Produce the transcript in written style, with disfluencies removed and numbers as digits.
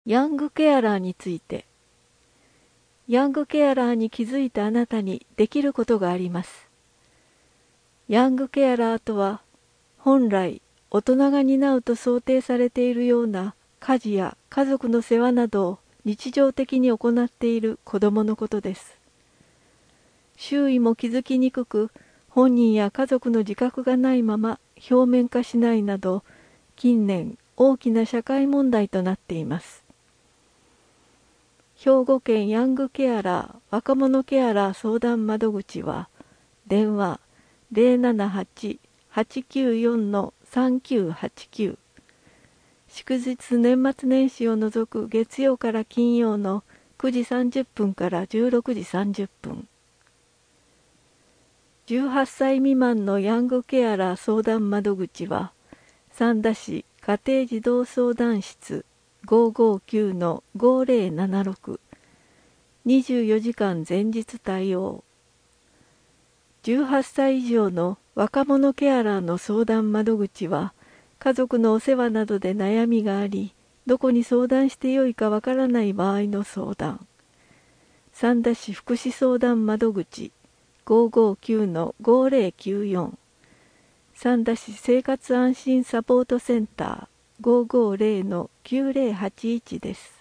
ヤングケアラーについて。ヤングケアラーに気づいたあなたにできることがあります。ヤングケアラーとは、本来大人が担うと想定されているような家事や家族の世話などを日常的に行っている子供のことです。周囲も気づきにくく、本人や家族の自覚がないまま表面化しないなど、近年大きな社会問題となっています。兵庫県ヤングケアラー若者ケアラー相談窓口は、電話 078-894-3989、祝日年末年始を除く月曜から金曜の9時30分から16時30分。18歳未満のヤングケアラー相談窓口は、三田市家庭児童相談室559-5076、24時間前日対応。18歳以上の若者ケアラーの相談窓口は、家族のお世話などで悩みがあり、どこに相談してよいかわからない場合の相談。三田市福祉相談窓口559-5094、三田市生活安心サポートセンター550-9081です。